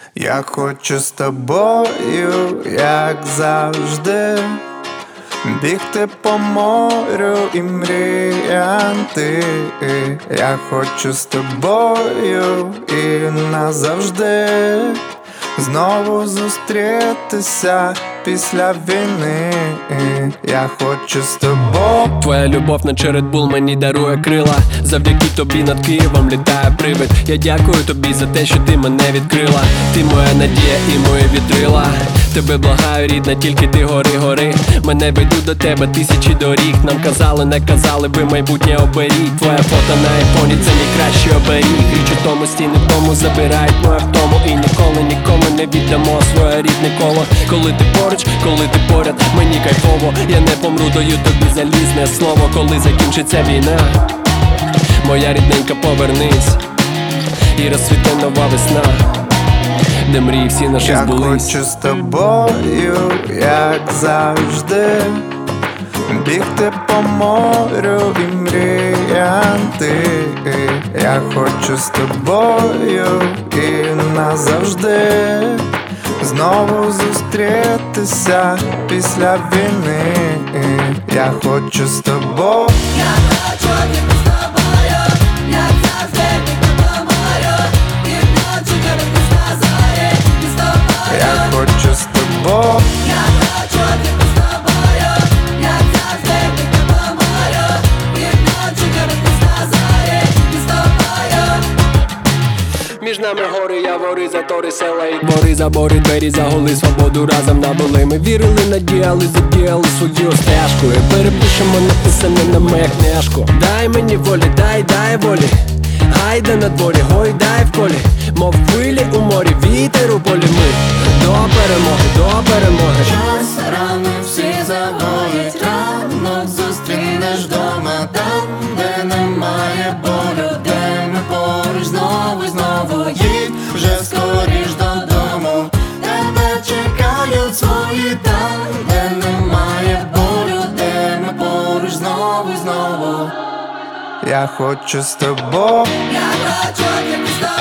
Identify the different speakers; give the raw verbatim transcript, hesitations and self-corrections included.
Speaker 1: Я хочу з тобою, як завжди, бігти по морю і мріяти. Я хочу з тобою і назавжди знову зустрітися після війни. Я хочу з тобою.
Speaker 2: Твоя любов наче Red Bull мені дарує крила. Завдяки тобі над Києвом літає привид. Я дякую тобі за те, що ти мене відкрила. Ти моя надія і моє вітрила. Тебе благаю, рідна, тільки ти гори, гори. Мене ведуть до тебе тисячі доріг. Нам казали, не казали, ви майбутнє оберіть. Твоя фото на айфоні – це мій кращий оберіг. Річ у тому, стіни в тому забирають моє втому. І ніколи нікому не віддамо своє рідне коло. Коли ти поруч, коли ти поряд, мені кайфово. Я не помру, даю тобі залізне слово. Коли закінчиться війна, моя рідненька, повернись, і розцвіте нова весна, де мрії всі наші збулись.
Speaker 1: Я хочу з тобою, як завжди, бігти по морю і мріяти. Я хочу з тобою і назавжди знову зустрітися після війни. Я хочу з тобою.
Speaker 3: Я хочу бігти з тобою, як завжди, бігти по морю, і вночі дивитись на зорі, і з тобою.
Speaker 1: Я хочу з тобою.
Speaker 3: Я хочу бігти з тобою, як завжди, бігти по морю, і вночі дивитись на зорі, і з тобою.
Speaker 2: Між нами гори, явори, затори, села і двори, забори, двері, загули, свободу разом набули. Ми вірили, надіяли, задіяли свою стежку. І перепишемо написане на моє книжку. Дай мені волі, дай, дай волі. Гайда на дворі, гойдай в колі. Мов хвилі у морі, вітер у полі. Ми до перемоги, до перемоги.
Speaker 3: Час рано всі загоїть, ранок зустрінеш дома, там, де немає болю, де ми поруч знову і знову. Їдь вже скоріш додому, тебе чекають свої, там, де немає болю, де ми поруч знову і знову.
Speaker 1: Я хочу з тобою.
Speaker 3: Я хочу бігти з тобою.